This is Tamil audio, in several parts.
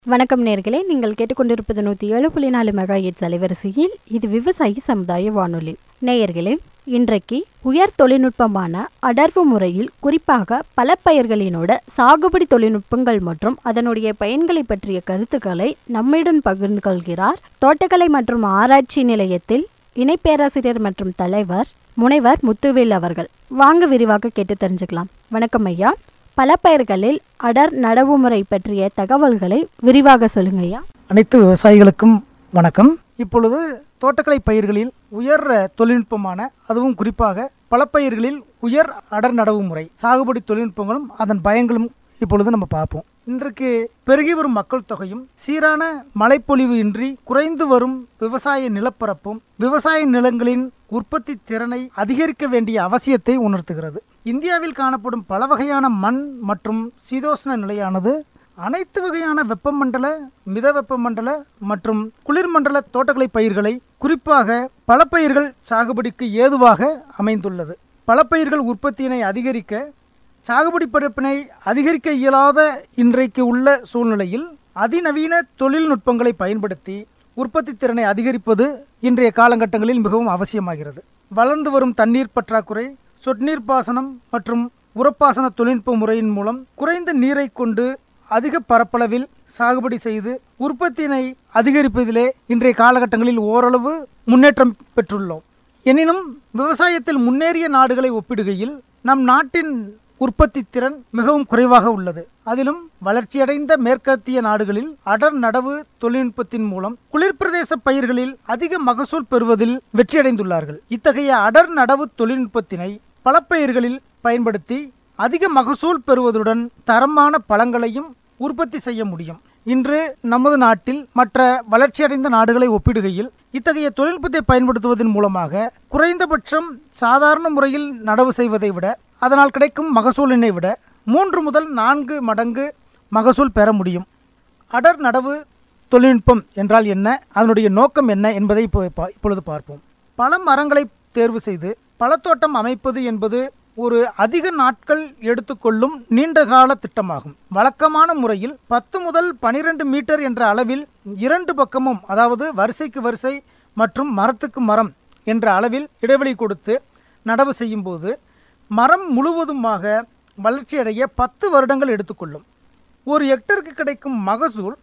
வணக்கம் நேர்களே, நீங்கள் கேட்டுக்கொண்டிருப்பது 107.4 மெகாஹெர்ட்ஸ் அலைவரிசையில். இது விவசாயி சமுதாய வானொலி. நேயர்களே, இன்றைக்கு உயர் தொழில்நுட்பமான அடர்வு முறையில் குறிப்பாக பல பயிர்களினோட சாகுபடி தொழில்நுட்பங்கள் மற்றும் அதனுடைய பயன்களை பற்றிய கருத்துக்களை நம்முடன் பகிர்ந்து கொள்கிறார் தோட்டக்கலை மற்றும் ஆராய்ச்சி நிலையத்தில் இணை பேராசிரியர் மற்றும் தலைவர் முனைவர் முத்துவேல் அவர்கள். வாங்க விரிவாக கேட்டு தெரிஞ்சுக்கலாம். வணக்கம் ஐயா. பல பயிர்களில் அடர் நடவு முறை பற்றிய தகவல்களை விரிவாக சொல்லுங்க ஐயா. அனைத்து விவசாயிகளுக்கும் வணக்கம். இப்பொழுது தோட்டக்கலை பயிர்களில் உயர் தொழில்நுட்பமான, அதுவும் குறிப்பாக பல பயிர்களில் உயர் அடர் நடவு முறை சாகுபடி தொழில்நுட்பங்களும் அதன் பயன்களும் இப்பொழுது நம்ம பார்ப்போம். இன்றைக்கு பெருகி வரும் மக்கள் தொகையும் சீரான மழைப்பொழிவு இன்றி குறைந்து வரும் விவசாய நிலப்பரப்பும் விவசாய நிலங்களின் உற்பத்தி திறனை அதிகரிக்க வேண்டிய அவசியத்தை உணர்த்துகிறது. இந்தியாவில் காணப்படும் பல வகையான மண் மற்றும் சீதோஷ்ண நிலையானது அனைத்து வகையான வெப்பமண்டல, மித வெப்பமண்டல மற்றும் குளிர்மண்டல தோட்டக்கலை பயிர்களை, குறிப்பாக பல பயிர்கள் சாகுபடிக்கு ஏதுவாக அமைந்துள்ளது. பல பயிர்கள் உற்பத்தியினை அதிகரிக்க, சாகுபடி பரப்பினை அதிகரிக்க இயலாத இன்றைக்கு உள்ள சூழ்நிலையில் அதிநவீன தொழில்நுட்பங்களை பயன்படுத்தி உற்பத்தி திறனை அதிகரிப்பது இன்றைய காலகட்டங்களில் மிகவும் அவசியமாகிறது. வளர்ந்து வரும் தண்ணீர் பற்றாக்குறை, சொட்டுநீர் பாசனம் மற்றும் உரப்பாசன தொழில்நுட்ப முறையின் மூலம் குறைந்த நீரை கொண்டு அதிக பரப்பளவில் சாகுபடி செய்து உற்பத்தியினை அதிகரிப்பதிலே இன்றைய காலகட்டங்களில் ஓரளவு முன்னேற்றம் பெற்றுள்ளோம். எனினும் விவசாயத்தில் முன்னேறிய நாடுகளை ஒப்பிடுகையில் நம் நாட்டின் உற்பத்தி திறன் மிகவும் குறைவாக உள்ளது. அதிலும் வளர்ச்சியடைந்த மேற்கத்திய நாடுகளில் அடர் நடவு தொழில்நுட்பத்தின் மூலம் குளிர் பிரதேச பயிர்களில் அதிக மகசூல் பெறுவதில் வெற்றியடைந்துள்ளார்கள். இத்தகைய அடர் நடவு தொழில்நுட்பத்தினை பல பயிர்களில் பயன்படுத்தி அதிக மகசூல் பெறுவதுடன் தரமான பழங்களையும் உற்பத்தி செய்ய முடியும். இன்று நமது நாட்டில் மற்ற வளர்ச்சியடைந்த நாடுகளை ஒப்பிடுகையில் இத்தகைய தொழில்நுட்பத்தை பயன்படுத்துவதன் மூலமாக குறைந்தபட்சம் சாதாரண முறையில் நடவு செய்வதை விட, அதனால் கிடைக்கும் மகசூலினை விட 3 முதல் 4 மடங்கு மகசூல் பெற முடியும். அடர் நடவு தொழில்நுட்பம் என்றால் என்ன, அதனுடைய நோக்கம் என்ன என்பதை இப்பொழுது பார்ப்போம். பல மரங்களை தேர்வு செய்து பழத்தோட்டம் அமைப்பது என்பது ஒரு அதிக நாட்கள் எடுத்துக்கொள்ளும் நீண்டகால திட்டமாகும். வழக்கமான முறையில் 10 முதல் 12 மீட்டர் என்ற அளவில் 2 பக்கமும், அதாவது வரிசைக்கு வரிசை மற்றும் மரத்துக்கு மரம் என்ற அளவில் இடைவெளி கொடுத்து நடவு செய்யும் போது மரம் முழுவதுமாக வளர்ச்சியடைய 10 வருடங்கள் எடுத்துக்கொள்ளும். ஒரு ஹெக்டருக்கு கிடைக்கும் மகசூல்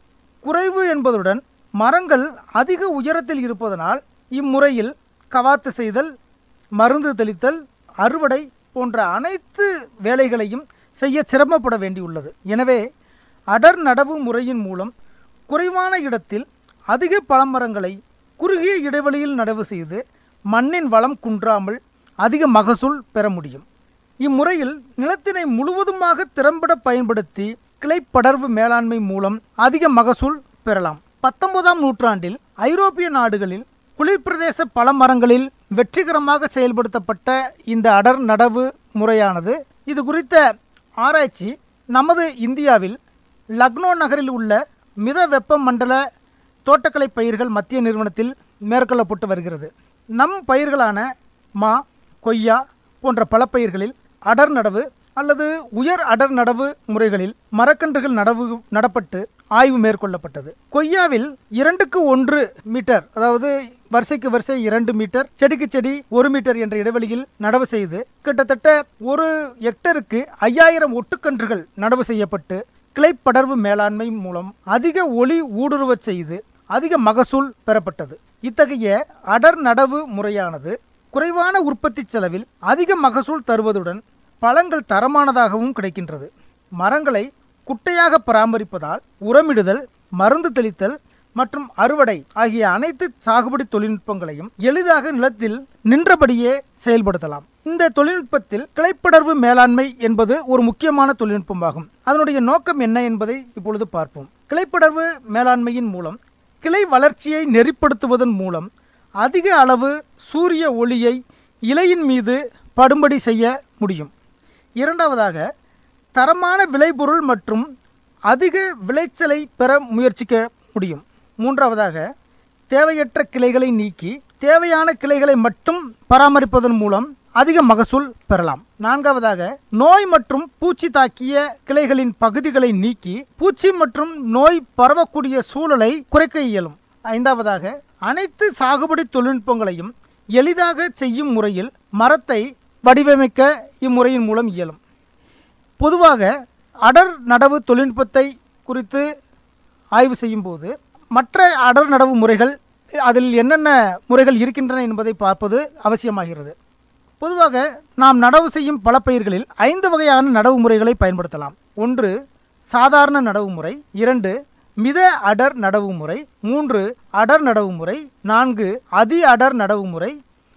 குறைவு என்பதுடன் மரங்கள் அதிக உயரத்தில் இருப்பதனால் இம்முறையில் கவாத்து செய்தல், மருந்து தெளித்தல், அறுவடை போன்ற அனைத்து வேலைகளையும் செய்ய சிரமப்பட வேண்டியுள்ளது. எனவே அடர் நடவு முறையின் மூலம் குறைவான இடத்தில் அதிக பழமரங்களை குறுகிய இடைவெளியில் நடவு செய்து மண்ணின் வளம் குன்றாமல் அதிக மகசூல் பெற முடியும். இம்முறையில் நிலத்தினை முழுவதுமாக திறம்பட பயன்படுத்தி கிளைப்படர்வு மேலாண்மை மூலம் அதிக மகசூல் பெறலாம். 19ஆம் நூற்றாண்டில் ஐரோப்பிய நாடுகளில் குளிர்பிரதேச பழமரங்களில் வெற்றிகரமாக செயல்படுத்தப்பட்ட இந்த அடர் நடவு முறையானது, இது குறித்த ஆராய்ச்சி நமது இந்தியாவில் லக்னோ நகரில் உள்ள மித வெப்ப மண்டல தோட்டக்கலை பயிர்கள் மத்திய நிறுவனத்தில் மேற்கொள்ளப்பட்டு வருகிறது. நம் பயிர்களான மா, கொய்யா போன்ற பல பயிர்களில் அடர் நடவு அல்லது உயர் அடர் நடவு முறைகளில் மரக்கன்றுகள் நடப்பட்டு ஆய்வு மேற்கொள்ளப்பட்டது. கொய்யாவில் 2க்கு 1 மீட்டர், அதாவது வரிசைக்கு வரிசை 2 மீட்டர், செடிக்கு செடி 1 மீட்டர் என்ற இடைவெளியில் நடவு செய்து கிட்டத்தட்ட ஒரு ஹெக்டருக்கு 5000 ஒட்டுக்கன்றுகள் நடவு செய்யப்பட்டு கிளைப்படர்வு மேலாண்மை மூலம் அதிக ஒளி ஊடுருவச் செய்து அதிக மகசூல் பெறப்பட்டது. இத்தகைய அடர் நடவு முறையானது குறைவான உற்பத்தி செலவில் அதிக மகசூல் தருவதுடன் பழங்கள் தரமானதாகவும் கிடைக்கின்றது. மரங்களை குட்டையாக பராமரிப்பதால் உரமிடுதல், மருந்து தெளித்தல் மற்றும் அறுவடை ஆகிய அனைத்து சாகுபடி தொழில்நுட்பங்களையும் எளிதாக நிலத்தில் நின்றபடியே செயல்படுத்தலாம். இந்த தொழில்நுட்பத்தில் கிளைப்படர்வு மேலாண்மை என்பது ஒரு முக்கியமான தொழில்நுட்பமாகும். அதனுடைய நோக்கம் என்ன என்பதை இப்பொழுது பார்ப்போம். கிளைப்படர்வு மேலாண்மையின் மூலம் கிளை வளர்ச்சியை நெறிப்படுத்துவதன் மூலம் அதிக அளவு சூரிய ஒளியை இலையின் மீது படும்படி செய்ய முடியும். இரண்டாவதாக, தரமான விளைபொருள் மற்றும் அதிக விளைச்சலை பெற முயற்சிக்க முடியும். மூன்றாவதாக, தேவையற்ற கிளைகளை நீக்கி தேவையான கிளைகளை மட்டும் பராமரிப்பதன் மூலம் அதிக மகசூல் பெறலாம். நான்காவதாக, நோய் மற்றும் பூச்சி தாக்கிய கிளைகளின் பகுதிகளை நீக்கி பூச்சி மற்றும் நோய் பரவக்கூடிய சூழலை குறைக்க இயலும். ஐந்தாவதாக, அனைத்து சாகுபடி தொழில்நுட்பங்களையும் எளிதாக செய்யும் முறையில் மரத்தை வடிவமைக்க இம்முறையின் மூலம் இயலும். பொதுவாக அடர் நடவு தொழில்நுட்பத்தை குறித்து ஆய்வு செய்யும் போது மற்ற அடர் நடவு முறைகள், அதில் என்னென்ன முறைகள் இருக்கின்றன என்பதை பார்ப்பது அவசியமாகிறது. பொதுவாக நாம் நடவு செய்யும் பல பயிர்களில் 5 வகையான நடவு முறைகளை பயன்படுத்தலாம். 1 சாதாரண நடவு முறை, 2 மித அடர் நடவு முறை, 3 அடர் நடவு முறை, 4 அதி அடர் நடவு முறை,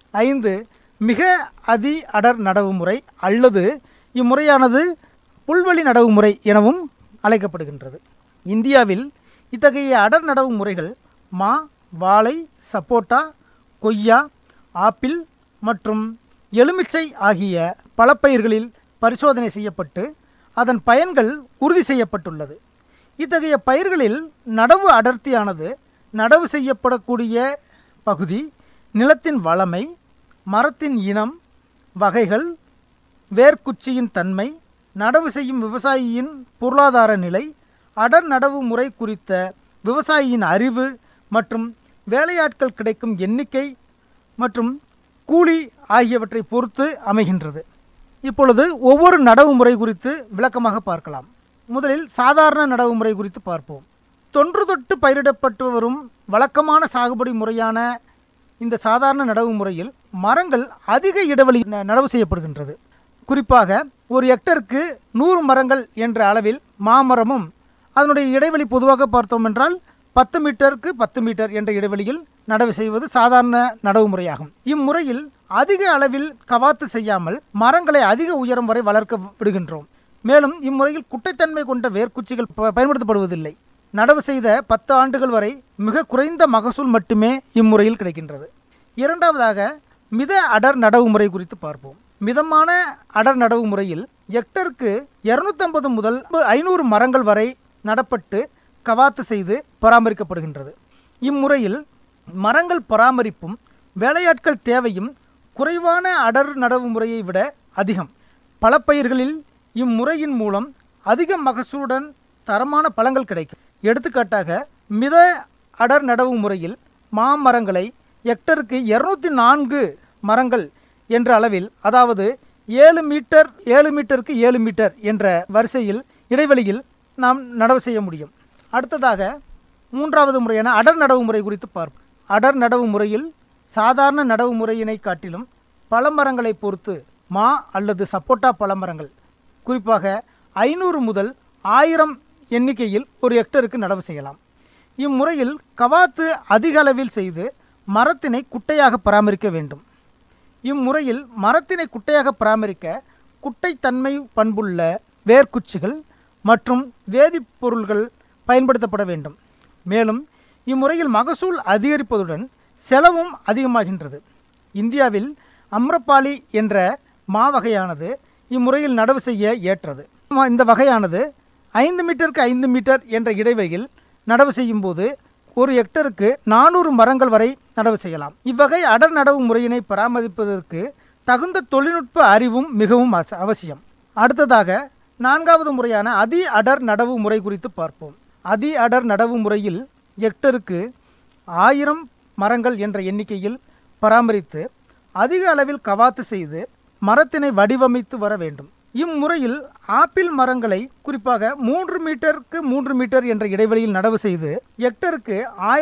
5 மிக அதி அடர் நடவு முறை அல்லது இம்முறையானது புல்வெளி நடவு முறை எனவும் அழைக்கப்படுகின்றது. இந்தியாவில் இத்தகைய அடர் நடவு முறைகள் மா, வாழை, சப்போட்டா, கொய்யா, ஆப்பிள் மற்றும் எலுமிச்சை ஆகிய பழப்பயிர்களில் பரிசோதனை செய்யப்பட்டு அதன் பயன்கள் உறுதி செய்யப்பட்டுள்ளது. இத்தகைய பயிர்களில் நடவு அடர்த்தியானது நடவு செய்யப்படக்கூடிய பகுதி, நிலத்தின் வளமை, மரத்தின் இனம், வகைகள், வேர்க்குச்சியின் தன்மை, நடவு செய்யும் விவசாயியின் பொருளாதார நிலை, அடர் நடவு முறை குறித்த விவசாயியின் அறிவு மற்றும் வேலையாட்கள் கிடைக்கும் எண்ணிக்கை மற்றும் கூலி ஆகியவற்றை பொறுத்து அமைகின்றது. இப்பொழுது ஒவ்வொரு நடவு முறை குறித்து விளக்கமாக பார்க்கலாம். முதலில் சாதாரண நடவு முறை குறித்து பார்ப்போம். தொன்று தொட்டு பயிரிடப்பட்டு வரும் வழக்கமான சாகுபடி முறையான இந்த சாதாரண நடவு முறையில் மரங்கள் அதிக இடைவெளி நடவு செய்யப்படுகின்றது. குறிப்பாக ஒரு ஹெக்டருக்கு 100 மரங்கள் என்ற அளவில் மாமரமும், அதனுடைய இடைவெளி பொதுவாக பார்த்தோம் என்றால் 10 மீட்டருக்கு 10 மீட்டர் என்ற இடைவெளியில் நடவு செய்வது சாதாரண நடவு முறையாகும். இம்முறையில் அதிக அளவில் கவாத்து செய்யாமல் மரங்களை அதிக உயரம் வரை வளர்க்க விடுகின்றோம். மேலும் இம்முறையில் குட்டைத்தன்மை கொண்ட வேர்க்குச்சிகள் பயன்படுத்தப்படுவதில்லை. நடவு செய்த 10 ஆண்டுகள் வரை மிக குறைந்த மகசூல் மட்டுமே இம்முறையில் கிடைக்கின்றது. இரண்டாவதாக, மித அடர் நடவு முறை குறித்து பார்ப்போம். மிதமான அடர் நடவு முறையில் ஹெக்டருக்கு 250 முதல் 500 மரங்கள் வரை நடப்பட்டு கவாத்து செய்து பராமரிக்கப்படுகின்றது. இம்முறையில் மரங்கள் பராமரிப்பும் வேலையாட்கள் தேவையும் குறைவான அடர் நடவு முறையை விட அதிகம். பல பயிர்களில் இம்முறையின் மூலம் அதிக மகசூலுடன் தரமான பழங்கள் கிடைக்கும். எடுத்துக்காட்டாக, மித அடர் நடவு முறையில் மாமரங்களை ஹெக்டருக்கு 204 மரங்கள் என்ற அளவில், அதாவது 7 மீட்டருக்கு 7 மீட்டர் என்ற வரிசையில் இடைவெளியில் நாம் நடவு செய்ய முடியும். அடுத்ததாக, மூன்றாவது முறையான அடர் நடவு முறை குறித்து பார்ப்போம். அடர் நடவு முறையில் சாதாரண நடவு முறையினை காட்டிலும் பழமரங்களை பொறுத்து மா அல்லது சப்போட்டா பழமரங்கள் குறிப்பாக 500 முதல் 1000 எண்ணிக்கையில் ஒரு ஹெக்டருக்கு நடவு செய்யலாம். இம்முறையில் கவாத்து அதிக அளவில் செய்து மரத்தினை குட்டையாக பராமரிக்க வேண்டும். இம்முறையில் மரத்தினை குட்டையாக பராமரிக்க குட்டைத்தன்மை பண்புள்ள வேர்க்குச்சிகள் மற்றும் வேதிப்பொருள்கள் பயன்படுத்தப்பட வேண்டும். மேலும் இம்முறையில் மகசூல் அதிகரிப்பதுடன் செலவும் அதிகமாகின்றது. இந்தியாவில் அம்ரபாலி என்ற மா வகையானது இம்முறையில் நடவு செய்ய ஏற்றது. இந்த வகையானது 5 மீட்டருக்கு 5 மீட்டர் என்ற இடைவெளியில் நடவு செய்யும் போது ஒரு ஹெக்டருக்கு 400 மரங்கள் வரை நடவு செய்யலாம். இவ்வகை அடர் நடவு முறையினை பராமரிப்பதற்கு தகுந்த தொழில்நுட்ப அறிவும் மிகவும் அவசியம். அடுத்ததாக, 4வது முறையான அதி அடர் நடவு முறை குறித்து பார்ப்போம். அதி அடர் நடவு முறையில் ஹெக்டருக்கு 1000 மரங்கள் என்ற எண்ணிக்கையில் பராமரித்து அதிக அளவில் கவாத்து செய்து மரத்தினை வடிவமைத்து வர வேண்டும். இம்முறையில் ஆப்பிள் மரங்களை குறிப்பாக 3 மீட்டருக்கு 3 மீட்டர் என்ற இடைவெளியில் நடவு செய்து ஹெக்டருக்கு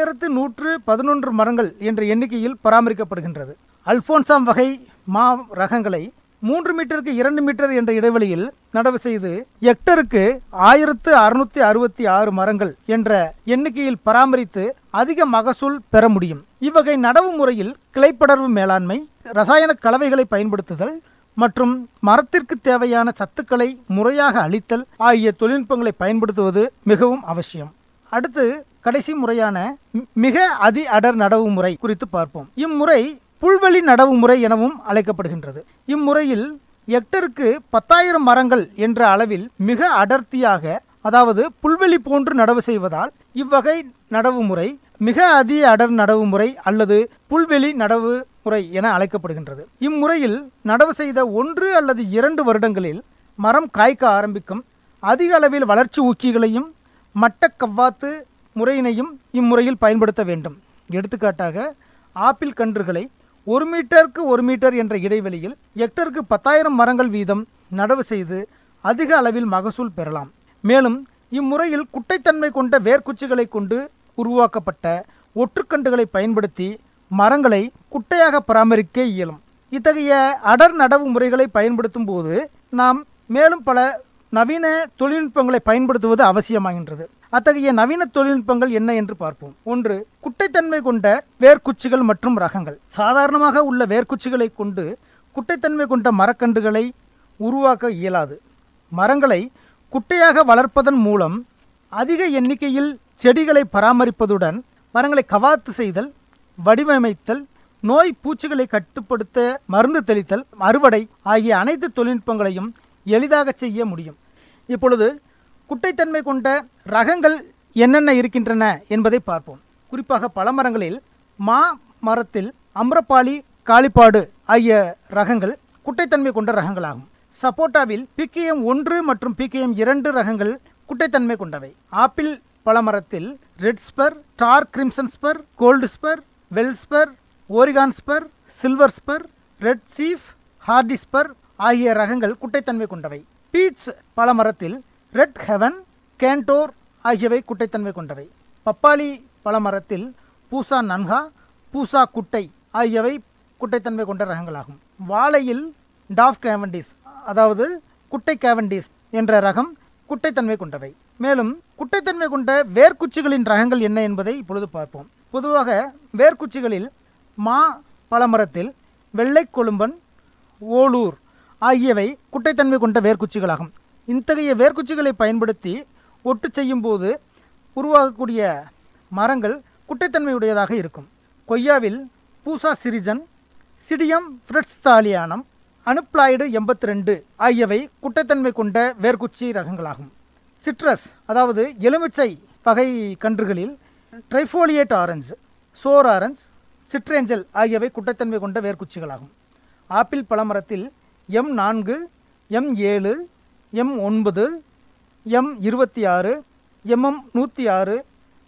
1111 மரங்கள் என்ற எண்ணிக்கையில் பராமரிக்கப்படுகின்றது. அல்போன்சாம் வகை மா ரகங்களை 3 மீட்டருக்கு 2 மீட்டர் என்ற இடைவெளியில் நடவு செய்து ஹெக்டருக்கு 1666 மரங்கள் என்ற எண்ணிக்கையில் பராமரித்து அதிக மகசூல் பெற முடியும். இவ்வகை நடவு முறையில் கிளைப்படர்வு மேலாண்மை, ரசாயன கலவைகளை பயன்படுத்துதல் மற்றும் மரத்திற்கு தேவையான சத்துக்களை முறையாக அளித்தல் ஆகிய தொழில்நுட்பங்களை பயன்படுத்துவது மிகவும் அவசியம். அடுத்து கடைசி முறையான மிக அதி அடர் நடவு முறை குறித்து பார்ப்போம். இம்முறை புல்வெளி நடவு முறை எனவும் அழைக்கப்படுகின்றது. இம்முறையில் ஹெக்டருக்கு 10,000 மரங்கள் என்ற அளவில் மிக அடர்த்தியாக, அதாவது புல்வெளி போன்று நடவு செய்வதால் இவ்வகை நடவு முறை மிக அதி அடர் நடவு முறை அல்லது புல்வெளி நடவு முறை என அழைக்கப்படுகின்றது. இம்முறையில் நடவு செய்த 1 அல்லது 2 வருடங்களில் மரம் காய்க்க ஆரம்பிக்கும். அதிக அளவில் வளர்ச்சி ஊக்கிகளையும் மட்டக்கவ்வாத்து முறையினையும் இம்முறையில் பயன்படுத்த வேண்டும். எடுத்துக்காட்டாக ஆப்பிள் கன்றுகளை 1 மீட்டருக்கு 1 மீட்டர் என்ற இடைவெளியில் ஹெக்டருக்கு 10,000 மரங்கள் வீதம் நடவு செய்து அதிக அளவில் மகசூல் பெறலாம். மேலும் இம்முறையில் குட்டைத்தன்மை கொண்ட வேர்க்குச்சிகளை கொண்டு உருவாக்கப்பட்ட ஒற்றுக்கண்டுகளை பயன்படுத்தி மரங்களை குட்டையாக பராமரிக்க இயலும். இத்தகைய அடர் நடவு முறைகளை பயன்படுத்தும் போது நாம் மேலும் பல நவீன தொழில்நுட்பங்களை பயன்படுத்துவது அவசியமாகின்றது. அத்தகைய நவீன தொழில்நுட்பங்கள் என்ன என்று பார்ப்போம். 1. குட்டைத்தன்மை கொண்ட வேர்க்குச்சிகள் மற்றும் ரகங்கள். சாதாரணமாக உள்ள வேர்க்குச்சிகளை கொண்டு குட்டைத்தன்மை கொண்ட மரக்கன்றுகளை உருவாக்க இயலாது. மரங்களை குட்டையாக வளர்ப்பதன் மூலம் அதிக எண்ணிக்கையில் செடிகளை பராமரிப்பதுடன் மரங்களை கவாத்து செய்தல், வடிவமைத்தல், நோய் பூச்சிகளை கட்டுப்படுத்த மருந்து தெளித்தல், அறுவடை ஆகிய அனைத்து தொழில்நுட்பங்களையும் எளிதாக செய்ய முடியும். இப்பொழுது குட்டைத்தன்மை கொண்ட ரகங்கள் என்னென்ன இருக்கின்றன என்பதை பார்ப்போம். குறிப்பாக பல மரங்களில் மா மரத்தில் அம்ரபாலி, காளிப்பாடு ஆகிய ரகங்கள் குட்டைத்தன்மை கொண்ட ரகங்களாகும். சப்போட்டாவில் PKM 1 மற்றும் PKM 2 ரகங்கள் குட்டைத்தன்மை கொண்டவை. ஆப்பிள் பழமரத்தில் red spur, dark crimson spur, gold spur, well spur, Oregon spur, silver spur, red chief, hardy spur ஆகிய ரகங்கள் குட்டைத்தன்மை கொண்டவை. பீச் பழமரத்தில் ரெட் ஹெவன், கேண்டோர் ஆகியவை குட்டைத்தன்மை கொண்டவை. பப்பாளி பழமரத்தில் பூசா நன்ஹா, பூசா குட்டை ஆகியவை குட்டைத்தன்மை கொண்ட ரகங்களாகும். வாழையில் டாஃப் கேவண்டிஸ், அதாவது குட்டை கேவண்டிஸ் என்ற ரகம் குட்டைத்தன்மை கொண்டவை. மேலும் குட்டைத்தன்மை கொண்ட வேர்க்குச்சிகளின் ரகங்கள் என்ன என்பதை இப்பொழுது பார்ப்போம். பொதுவாக வேர்க்குச்சிகளில் மா பழமரத்தில் வெள்ளை கொழும்பன், ஓலூர் ஆகியவை குட்டைத்தன்மை கொண்ட வேர்க்குச்சிகளாகும். இத்தகைய வேர்க்குச்சிகளை பயன்படுத்தி ஒட்டு செய்யும் போது உருவாகக்கூடிய மரங்கள் குட்டைத்தன்மையுடையதாக இருக்கும். கொய்யாவில் பூசா சிரிஜன், சிடியம் ஃப்ரெட்ஸ்தாலியானம், அனுப்ளாய்டு 82 ஆகியவை குட்டைத்தன்மை கொண்ட வேர்க்குச்சி ரகங்களாகும். சிட்ரஸ், அதாவது எலுமிச்சை வகை கன்றுகளில் ட்ரைஃபோலியேட் ஆரஞ்சு, சோர் ஆரஞ்சு, சிட்ரேஞ்சல் ஆகியவை குட்டைத்தன்மை கொண்ட வேர்க்குச்சிகளாகும். Apple பழமரத்தில் M4, M7, M9, M26, MM106,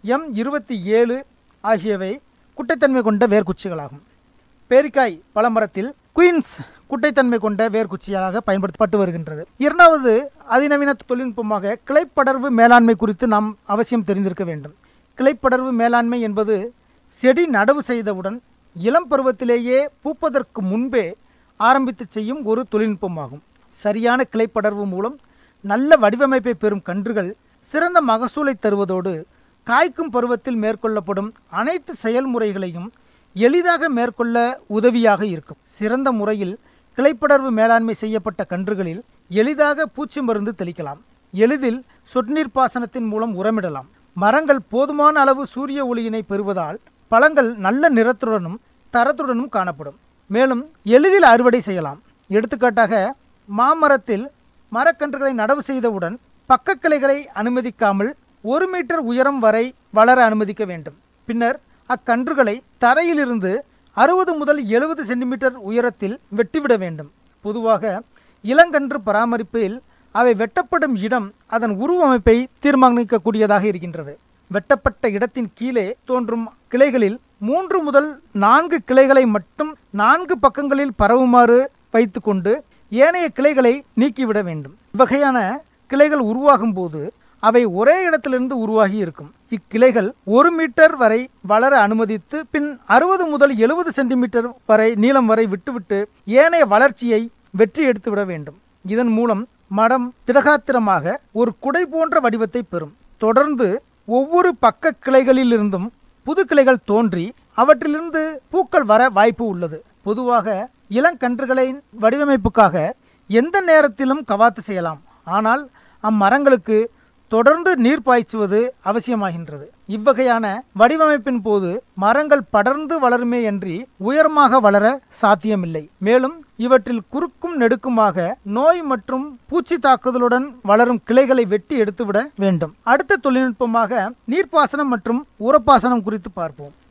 M27 ஆகியவை குட்டைத்தன்மை கொண்ட வேர்க்குச்சிகளாகும். பேரிக்காய் பழமரத்தில் குயின்ஸ் குட்டைத்தன்மை கொண்ட வேர்க்குச்சியாக பயன்படுத்தப்பட்டு வருகின்றது. இரண்டாவது அதிநவீன தொழில்நுட்பமாக கிளைப்படர்வு மேலாண்மை குறித்து நாம் அவசியம் தெரிந்திருக்க வேண்டும். கிளைப்படர்வு மேலாண்மை என்பது செடி நடவு செய்தவுடன் இளம் பருவத்திலேயே பூப்பதற்கு முன்பே ஆரம்பித்து செய்யும் ஒரு தொழில்நுட்பமாகும். சரியான கிளைப்படர்வு மூலம் நல்ல வடிவமைப்பை பெறும் கன்றுகள் சிறந்த மகசூலை தருவதோடு காய்க்கும் பருவத்தில் மேற்கொள்ளப்படும் அனைத்து செயல்முறைகளையும் எளிதாக மேற்கொள்ள உதவியாக இருக்கும். சிறந்த முறையில் கிளைப்படர்வு மேலாண்மை செய்யப்பட்ட கன்றுகளில் எளிதாக பூச்சி மருந்து தெளிக்கலாம். எளிதில் சொட்டுநீர் பாசனத்தின் மூலம் உரமிடலாம். மரங்கள் போதுமான அளவு சூரிய ஒளியினை பெறுவதால் பழங்கள் நல்ல நிறத்துடனும் தரத்துடனும் காணப்படும். மேலும் எளிதில் அறுவடை செய்யலாம். எடுத்துக்காட்டாக மாமரத்தில் மரக்கன்றுகளை நடவு செய்தவுடன் பக்க கிளைகளை அனுமதிக்காமல் 1 மீட்டர் உயரம் வரை வளர அனுமதிக்க வேண்டும். பின்னர் அக்கன்றுகளை தரையிலிருந்து 60 முதல் 70 சென்டிமீட்டர் உயரத்தில் வெட்டிவிட வேண்டும். பொதுவாக இளங்கன்று பராமரிப்பில் அவை வெட்டப்படும் இடம் அதன் உருவமைப்பை தீர்மானிக்கக்கூடியதாக இருக்கின்றது. வெட்டப்பட்ட இடத்தின் கீழே தோன்றும் கிளைகளில் 3 முதல் 4 கிளைகளை மட்டும் 4 பக்கங்களில் பரவுமாறு வைத்துக்கொண்டு ஏனைய கிளைகளை நீக்கிவிட வேண்டும். இவ்வகையான கிளைகள் உருவாகும் போது அவை ஒரே இடத்திலிருந்து உருவாகி இருக்கும். இக்கிளைகள் 1 மீட்டர் வரை வளர அனுமதித்து பின் 60 முதல் 70 சென்டிமீட்டர் வரை நீளம் வரை விட்டுவிட்டு ஏனைய வளர்ச்சியை வெற்றி எடுத்துவிட வேண்டும். இதன் மூலம் மரம் திடகாத்திரமாக ஒரு குடை போன்ற வடிவத்தை பெறும். தொடர்ந்து ஒவ்வொரு பக்க கிளைகளிலிருந்தும் புது கிளைகள் தோன்றி அவற்றிலிருந்து பூக்கள் வர வாய்ப்பு உள்ளது. பொதுவாக இளங்கன்றுகளின் வடிவமைப்புக்காக எந்த நேரத்திலும் கவாத்து செய்யலாம். ஆனால் அம்மரங்களுக்கு தொடர்ந்து நீர் பாய்ச்சுவது அவசியமாகின்றது. இவ்வகையான வடிவமைப்பின் போது மரங்கள் படர்ந்து வளருமே அன்றி உயரமாக வளர சாத்தியமில்லை. மேலும் இவற்றில் குறுக்கும் நெடுக்குமாக நோய் மற்றும் பூச்சி தாக்குதலுடன் வளரும் கிளைகளை வெட்டி எடுத்துவிட வேண்டும். அடுத்த தொழில்நுட்பமாக நீர்ப்பாசனம் மற்றும் உரப்பாசனம் குறித்து பார்ப்போம்.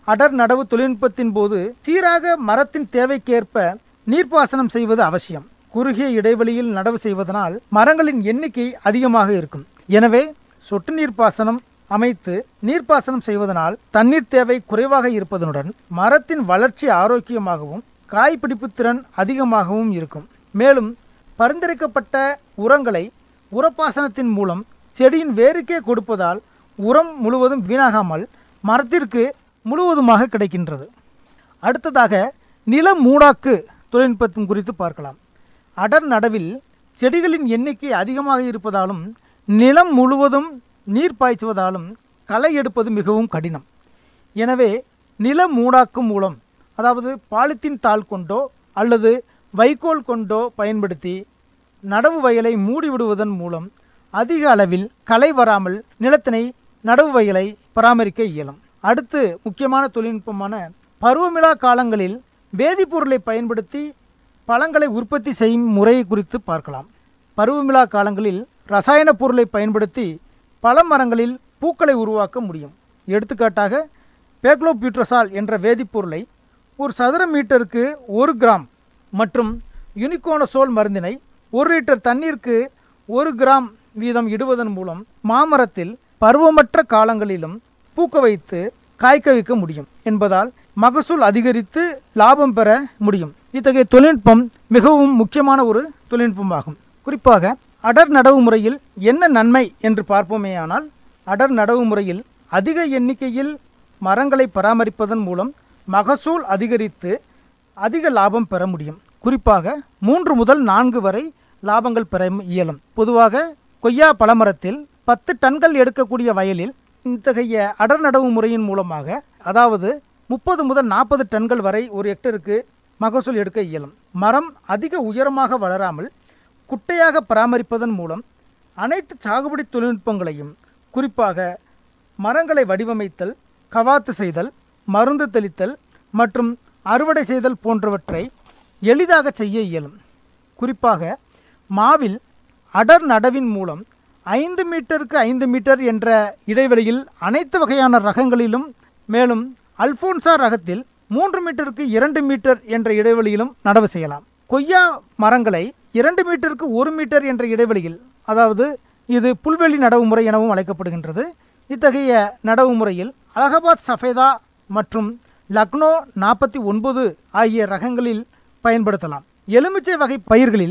அடர் நடவு தொழில்நுட்பத்தின் போது சீராக மரத்தின் தேவைக்கேற்ப நீர்ப்பாசனம் செய்வது அவசியம். குறுகிய இடைவெளியில் நடவு செய்வதனால் மரங்களின் எண்ணிக்கை அதிகமாக இருக்கும். எனவே சொட்டு நீர்ப்பாசனம் அமைத்து நீர்ப்பாசனம் செய்வதனால் தண்ணீர் தேவை குறைவாக இருப்பதனுடன் மரத்தின் வளர்ச்சி ஆரோக்கியமாகவும் காய்பிடிப்பு திறன் அதிகமாகவும் இருக்கும். மேலும் பரிந்துரைக்கப்பட்ட உரங்களை உரப்பாசனத்தின் மூலம் செடியின் வேருக்கே கொடுப்பதால் உரம் முழுவதும் வீணாகாமல் மரத்திற்கு முழுவதுமாக கிடைக்கின்றது. அடுத்ததாக நில மூடாக்கு தொழில்நுட்பத்தின் குறித்து பார்க்கலாம். அடர் நடவில் செடிகளின் எண்ணிக்கை அதிகமாக இருப்பதாலும் நிலம் முழுவதும் நீர் பாய்ச்சுவதாலும் களை எடுப்பது மிகவும் கடினம். எனவே நில மூடாக்கும் மூலம், அதாவது பாலித்தீன் தாள் கொண்டோ அல்லது வைக்கோல் கொண்டோ பயன்படுத்தி நடவு வயலை மூடிவிடுவதன் மூலம் அதிக அளவில் களை வராமல் நிலத்தினை நடவு வயலை பராமரிக்க இயலும். அடுத்து முக்கியமான தொழில்நுட்பமான பருவமிழா காலங்களில் வேதிப்பொருளை பயன்படுத்தி பழங்களை உற்பத்தி செய்யும் முறையை குறித்து பார்க்கலாம். பருவமிழா காலங்களில் ரசாயன பொருளை பயன்படுத்தி பல மரங்களில் பூக்களை உருவாக்க முடியும். எடுத்துக்காட்டாக பேக்லோபியூட்ரசால் என்ற வேதிப்பொருளை ஒரு சதுர மீட்டருக்கு 1 கிராம் மற்றும் யூனிகோனசோல் மருந்தினை 1 லிட்டர் தண்ணீருக்கு 1 கிராம் வீதம் இடுவதன் மூலம் மாமரத்தில் பருவமற்ற காலங்களிலும் பூக்க வைத்து காய்க்க வைக்க முடியும் என்பதால் மகசூல் அதிகரித்து லாபம் பெற முடியும். இத்தகைய தொழில்நுட்பம் மிகவும் முக்கியமான ஒரு தொழில்நுட்பமாகும். குறிப்பாக அடர் நடவு முறையில் என்ன நன்மை என்று பார்ப்போமேயானால், அடர் நடவு முறையில் அதிக எண்ணிக்கையில் மரங்களை பராமரிப்பதன் மூலம் மகசூல் அதிகரித்து அதிக லாபம் பெற முடியும். குறிப்பாக 3 முதல் 4 வரை லாபங்கள் பெற இயலும். பொதுவாக கொய்யா பழமரத்தில் 10 டன்கள் எடுக்கக்கூடிய வயலில் இத்தகைய அடர் நடவு முறையின் மூலமாக, அதாவது 30 முதல் 40 டன்கள் வரை ஒரு ஹெக்டருக்கு மகசூல் எடுக்க இயலும். மரம் அதிக உயரமாக வளராமல் குட்டையாக பராமரிப்பதன் மூலம் அனைத்து சாகுபடி தொழில்நுட்பங்களையும், குறிப்பாக மரங்களை வடிவமைத்தல், கவாத்து செய்தல், மருந்து தெளித்தல் மற்றும் அறுவடை செய்தல் போன்றவற்றை எளிதாக செய்ய இயலும். குறிப்பாக மாவில் அடர் நடவின் மூலம் 5 மீட்டருக்கு 5 மீட்டர் என்ற இடைவெளியில் அனைத்து வகையான ரகங்களிலும், மேலும் அல்போன்சா ரகத்தில் 3 மீட்டருக்கு 2 மீட்டர் என்ற இடைவெளியிலும் நடவு செய்யலாம். கொய்யா மரங்களை 2 மீட்டருக்கு 1 மீட்டர் என்ற இடைவெளியில், அதாவது இது புல்வெளி நடவு முறை எனவும் அழைக்கப்படுகின்றது. இத்தகைய நடவு முறையில் அலகாபாத் சஃபேதா மற்றும் லக்னோ 49 ஆகிய ரகங்களில் பயன்படுத்தலாம். எலுமிச்சை வகை பயிர்களில்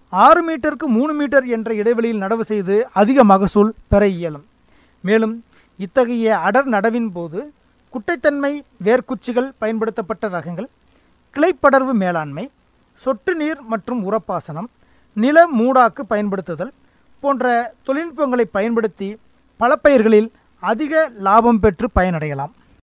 6 மீட்டருக்கு 3 மீட்டர் என்ற இடைவெளியில் நடவு செய்து அதிக மகசூல் பெற இயலும். மேலும் இத்தகைய அடர் நடவின் போது குட்டைத்தன்மை வேர்க்குச்சிகள் பயன்படுத்தப்பட்ட ரகங்கள், கிளைப்படர்வு மேலாண்மை, சொட்டு நீர் மற்றும் உரப்பாசனம், நில மூடாக்கு பயன்படுத்துதல் போன்ற தொழில்நுட்பங்களை பயன்படுத்தி பல பயிர்களில் அதிக லாபம் பெற்று பயனடையலாம்.